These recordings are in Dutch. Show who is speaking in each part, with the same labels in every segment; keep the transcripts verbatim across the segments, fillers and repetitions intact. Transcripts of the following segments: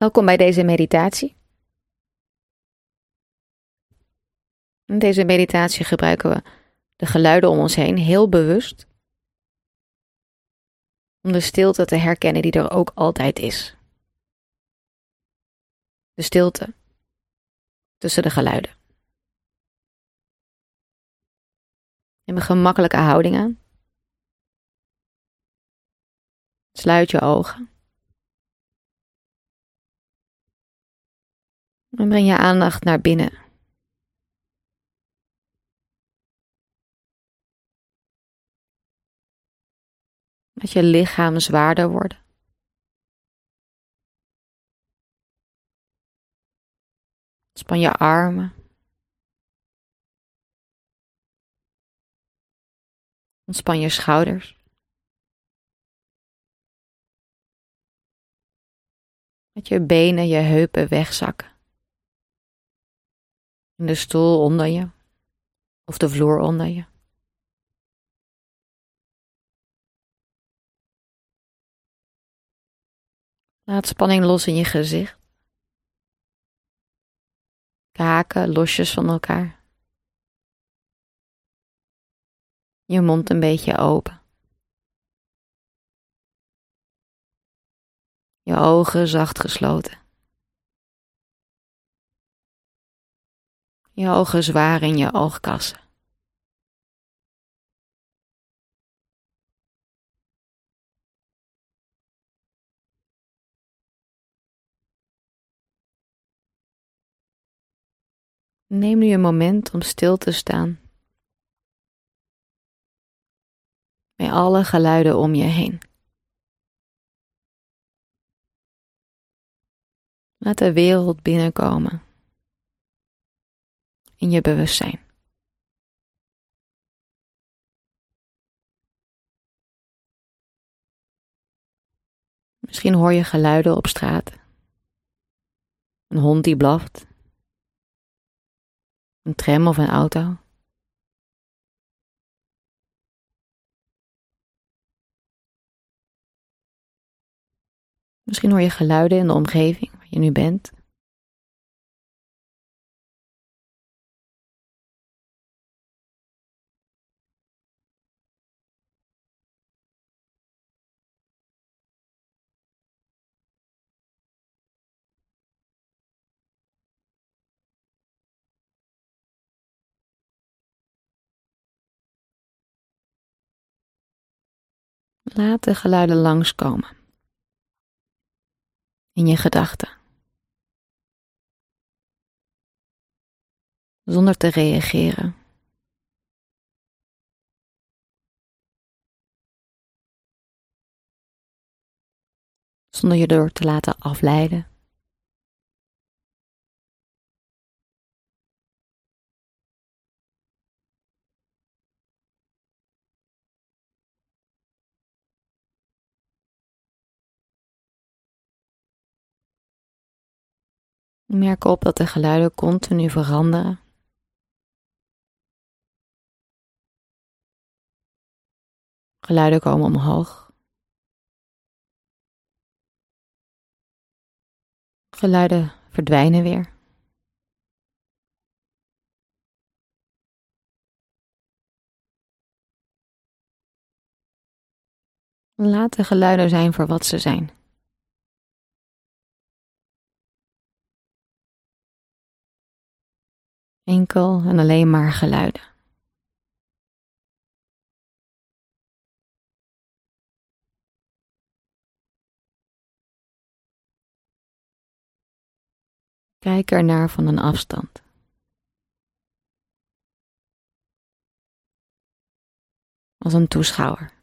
Speaker 1: Welkom bij deze meditatie. In deze meditatie gebruiken we de geluiden om ons heen heel bewust om de stilte te herkennen die er ook altijd is. De stilte tussen de geluiden. Neem een gemakkelijke houding aan. Sluit je ogen. En breng je aandacht naar binnen. Laat je lichaam zwaarder worden. Span je armen. Ontspan je schouders. Laat je benen, je heupen wegzakken. In de stoel onder je. Of de vloer onder je. Laat spanning los in je gezicht. Kaken losjes van elkaar. Je mond een beetje open. Je ogen zacht gesloten. Je ogen zwaar in je oogkassen. Neem nu een moment om stil te staan. Bij alle geluiden om je heen. Laat de wereld binnenkomen. In je bewustzijn. Misschien hoor je geluiden op straat. Een hond die blaft. Een tram of een auto. Misschien hoor je geluiden in de omgeving waar je nu bent. Laat de geluiden langskomen. In je gedachten. Zonder te reageren. Zonder je door te laten afleiden. Merk op dat de geluiden continu veranderen. Geluiden komen omhoog. Geluiden verdwijnen weer. Laat de geluiden zijn voor wat ze zijn. Enkel en alleen maar geluiden. Kijk ernaar van een afstand. Als een toeschouwer.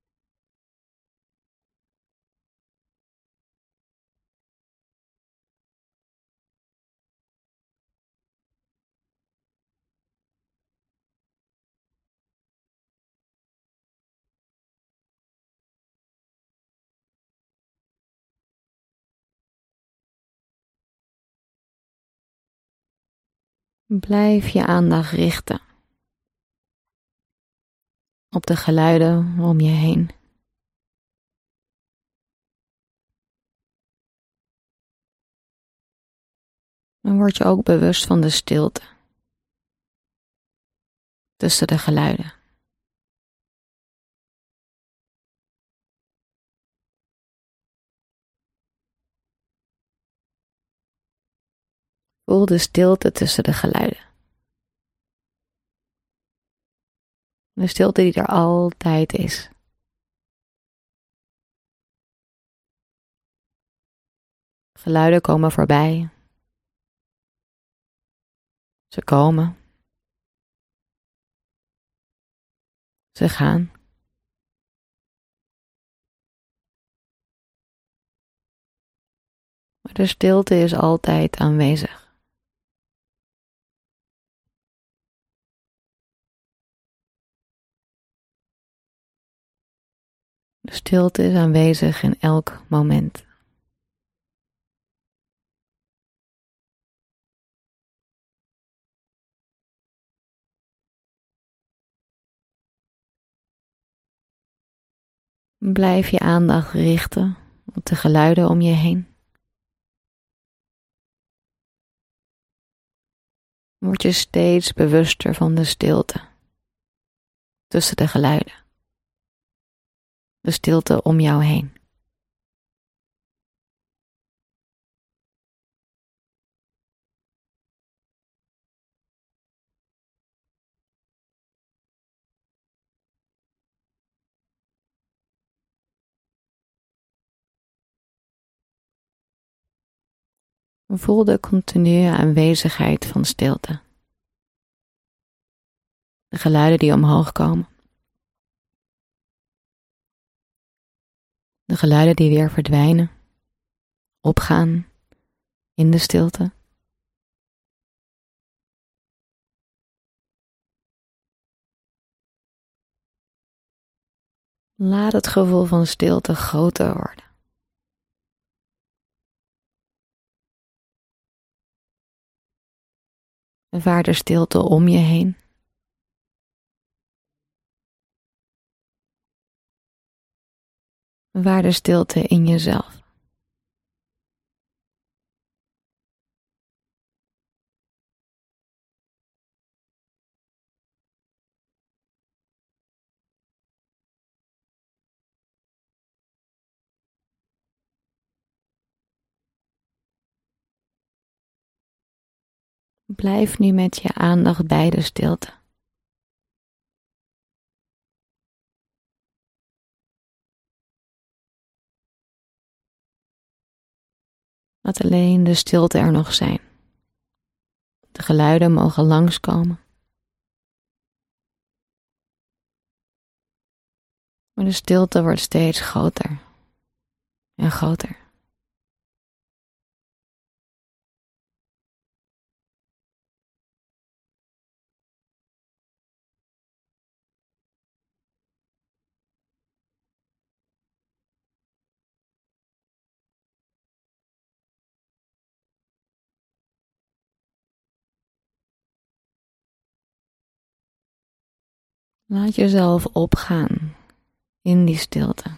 Speaker 1: Blijf je aandacht richten op de geluiden om je heen. Dan word je ook bewust van de stilte tussen de geluiden. Voel de stilte tussen de geluiden. De stilte die er altijd is. Geluiden komen voorbij. Ze komen. Ze gaan. Maar de stilte is altijd aanwezig. De stilte is aanwezig in elk moment. Blijf je aandacht richten op de geluiden om je heen. Word je steeds bewuster van de stilte tussen de geluiden. De stilte om jou heen. Voel de continue aanwezigheid van stilte. De geluiden die omhoog komen. De geluiden die weer verdwijnen. Opgaan in de stilte. Laat het gevoel van stilte groter worden. Ervaar de stilte om je heen. Ervaar de stilte in jezelf. Blijf nu met je aandacht bij de stilte. Laat alleen de stilte er nog zijn. De geluiden mogen langskomen. Maar de stilte wordt steeds groter en groter. Laat jezelf opgaan in die stilte.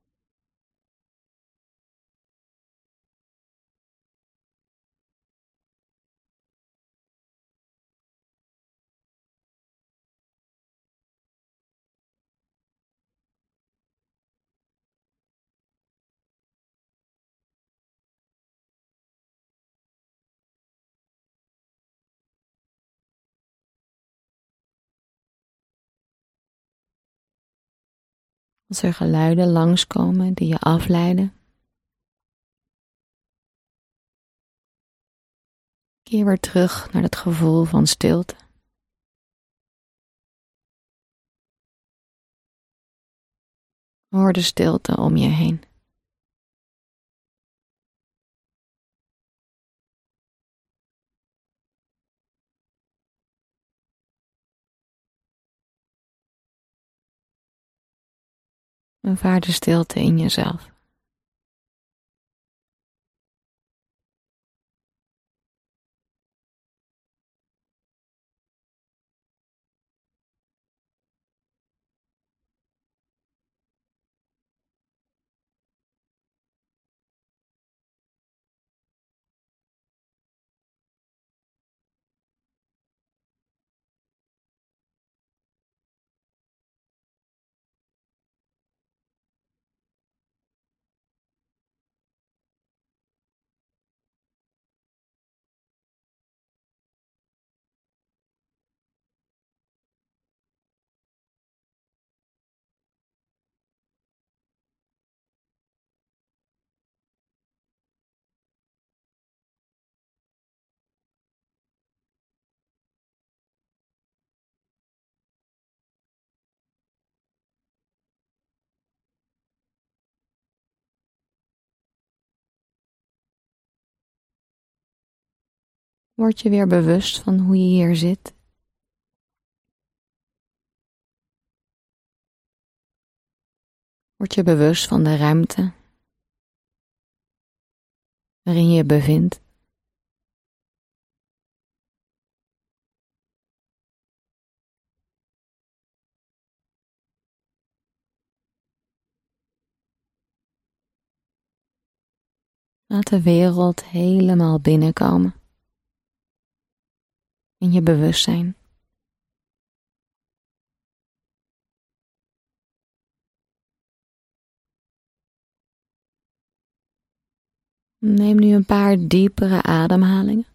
Speaker 1: Als er geluiden langskomen die je afleiden, keer weer terug naar het gevoel van stilte. Hoor de stilte om je heen. Ervaar de stilte in jezelf. Word je weer bewust van hoe je hier zit. Word je bewust van de ruimte waarin je je bevindt. Laat de wereld helemaal binnenkomen in je bewustzijn. Neem nu een paar diepere ademhalingen.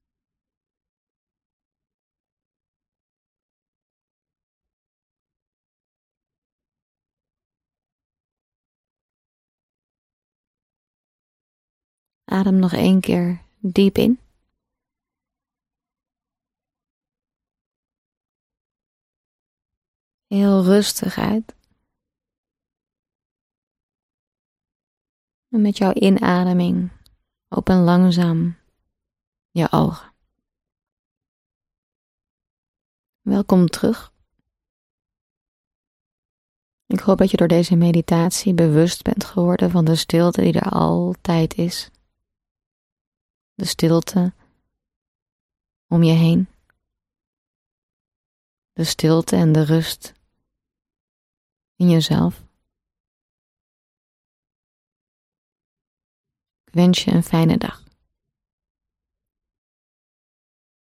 Speaker 1: Adem nog één keer diep in. Heel rustig uit. En met jouw inademing open langzaam je ogen. Welkom terug. Ik hoop dat je door deze meditatie bewust bent geworden van de stilte die er altijd is. De stilte om je heen. De stilte en de rust in jezelf. Ik wens je een fijne dag.